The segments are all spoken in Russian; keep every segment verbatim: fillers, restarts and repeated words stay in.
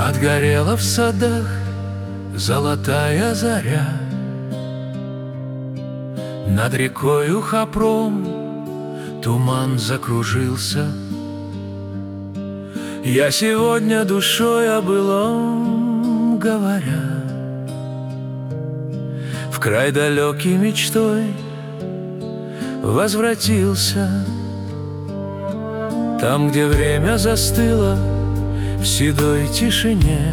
Отгорела в садах золотая заря, над рекою Хопром туман закружился. Я сегодня душой о былом говоря, в край далекий мечтой возвратился. Там, где время застыло в седой тишине,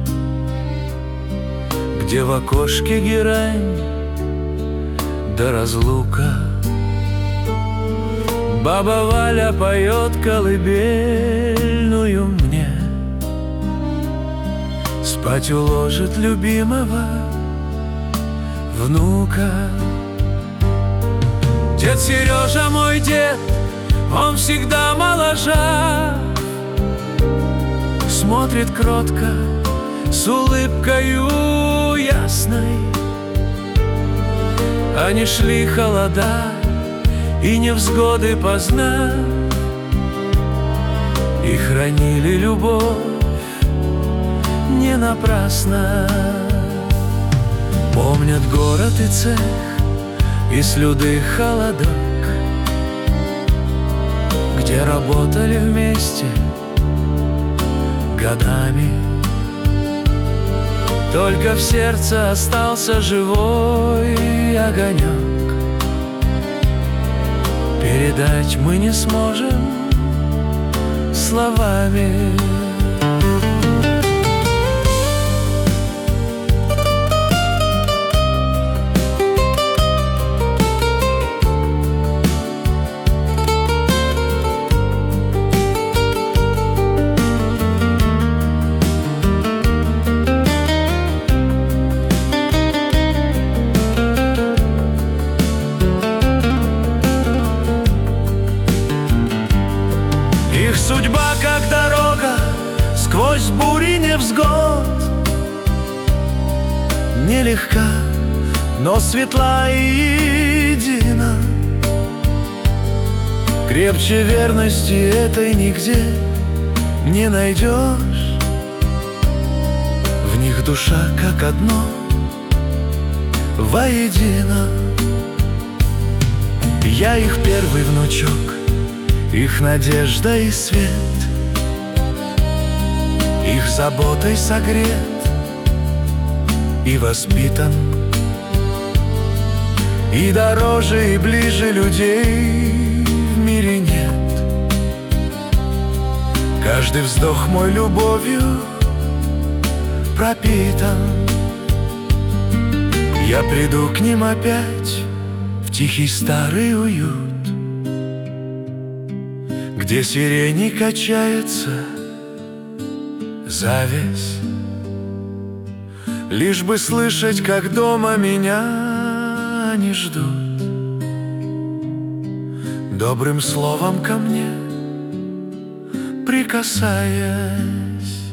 где в окошке герань да разлука, баба Валя поет колыбельную мне, спать уложит любимого внука. Дед Сережа, мой дед, он всегда моложав, смотрит кротко, с улыбкою ясной. Они шли холода и невзгоды познав, и хранили любовь не напрасно. Помнят город и цех, и слюды холодок, где работали вместе годами. Только в сердце остался живой огонек, передать мы не сможем словами. Их судьба, как дорога сквозь бури невзгод, нелегка, но светла и едина. Крепче верности этой нигде не найдешь. В них душа как одно, воедино. Я их первый внучок, их надежда и свет, их заботой согрет и воспитан. И дороже, и ближе людей в мире нет. Каждый вздох мой любовью пропитан. Я приду к ним опять в тихий старый уют, где сирени качается завесь, лишь бы слышать, как дома меня они ждут, добрым словом ко мне прикасаясь.